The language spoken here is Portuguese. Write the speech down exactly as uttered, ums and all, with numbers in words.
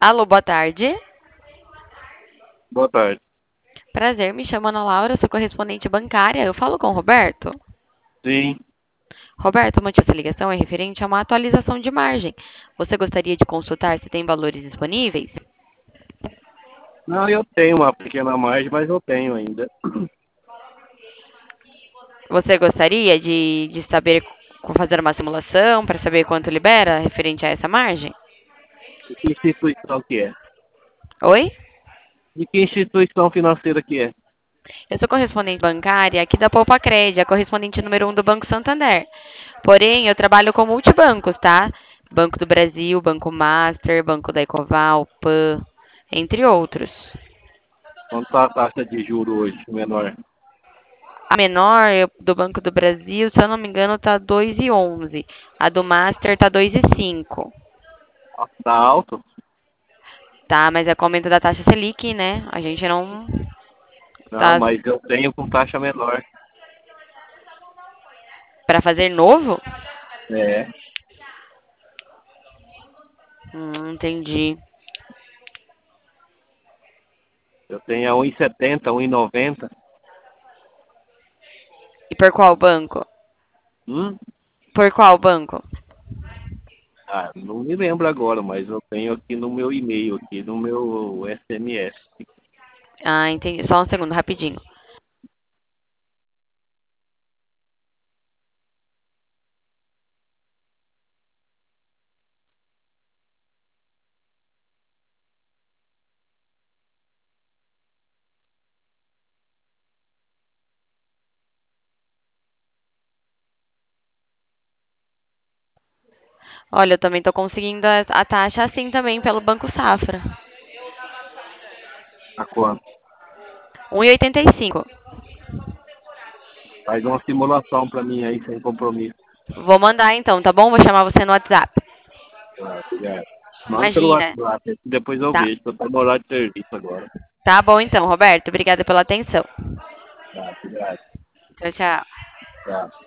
Alô, boa tarde. Boa tarde. Prazer, me chamo Ana Laura, sou correspondente bancária. Eu falo com o Roberto. Sim. Roberto, o motivo dessa ligação é referente a uma atualização de margem. Você gostaria de consultar se tem valores disponíveis? Não, eu tenho uma pequena margem, mas eu tenho ainda. Você gostaria de, de saber, fazer uma simulação para saber quanto libera referente a essa margem? De que instituição que é? Oi? De que instituição financeira que é? Eu sou correspondente bancária aqui da Poupa Cred, a correspondente número um do Banco Santander. Porém, eu trabalho com multibancos, tá? Banco do Brasil, Banco Master, Banco da Ecoval, Pan, entre outros. Quanto está a taxa de juros hoje, menor? A menor eu- do Banco do Brasil, se eu não me engano, tá dois e onze. A do Master tá dois e cinco. Está alto? Tá, mas é com o aumento da taxa Selic, né? A gente não Não, tá mas eu tenho com taxa menor. para fazer novo? É. Hum, entendi. Eu tenho a um e setenta, um e noventa. E por qual banco? Hum? Por qual banco? Ah, não me lembro agora, mas eu tenho aqui no meu e-mail, aqui no meu S M S. Ah, entendi. Só um segundo, rapidinho. Olha, eu também tô conseguindo a, a taxa assim também pelo Banco Safra. A quanto? um e oitenta e cinco. Faz uma simulação para mim aí, sem compromisso. Vou mandar então, tá bom? Vou chamar você no WhatsApp. Tá, obrigado. Manda pelo Imagina. WhatsApp, depois eu Tá. vejo, eu estou no horário de serviço agora. Tá bom então, Roberto. Obrigada pela atenção. Tá, obrigado. Tchau, tchau. Tá.